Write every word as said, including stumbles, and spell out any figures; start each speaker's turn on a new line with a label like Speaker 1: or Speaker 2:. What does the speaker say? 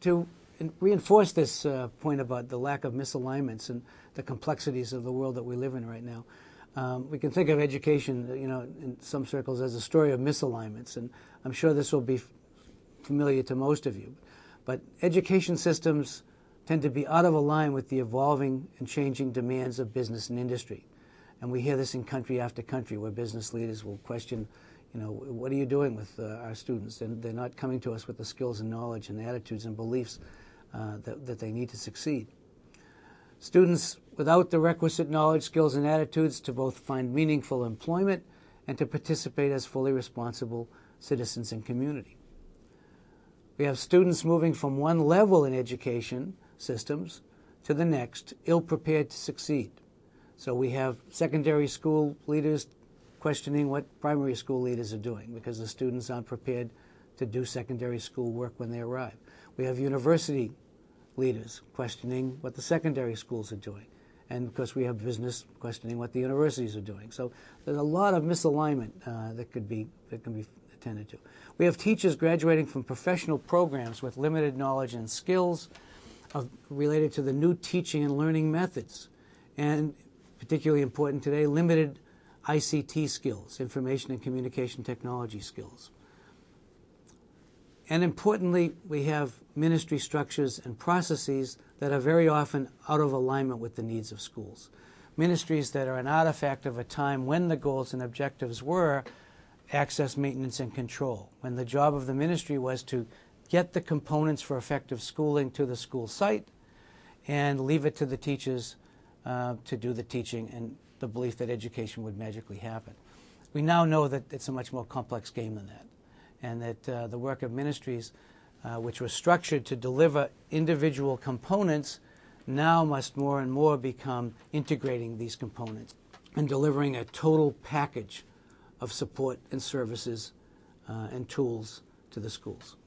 Speaker 1: to reinforce this uh, point about the lack of misalignments and the complexities of the world that we live in right now, um, we can think of education, you know, in some circles as a story of misalignments, and I'm sure this will be f familiar to most of you. But education systems tend to be out of line with the evolving and changing demands of business and industry. And we hear this in country after country where business leaders will question, you know, what are you doing with uh, our students? And they're not coming to us with the skills and knowledge and attitudes and beliefs uh, that, that they need to succeed. Students without the requisite knowledge, skills, and attitudes to both find meaningful employment and to participate as fully responsible citizens in community. We have students moving from one level in education systems to the next, ill-prepared to succeed. So we have secondary school leaders questioning what primary school leaders are doing because the students aren't prepared to do secondary school work when they arrive. We have university leaders questioning what the secondary schools are doing. And of course we have business questioning what the universities are doing. So there's a lot of misalignment uh, that could be that can be attended to. We have teachers graduating from professional programs with limited knowledge and skills of, related to the new teaching and learning methods. And particularly important today, limited I C T skills, information and communication technology skills. And importantly, we have ministry structures and processes that are very often out of alignment with the needs of schools. Ministries that are an artifact of a time when the goals and objectives were access, maintenance, and control, when the job of the ministry was to get the components for effective schooling to the school site and leave it to the teachers uh, to do the teaching and the belief that education would magically happen. We now know that it's a much more complex game than that, and that uh, the work of ministries, uh, which was structured to deliver individual components, now must more and more become integrating these components and delivering a total package of support and services uh, and tools to the schools.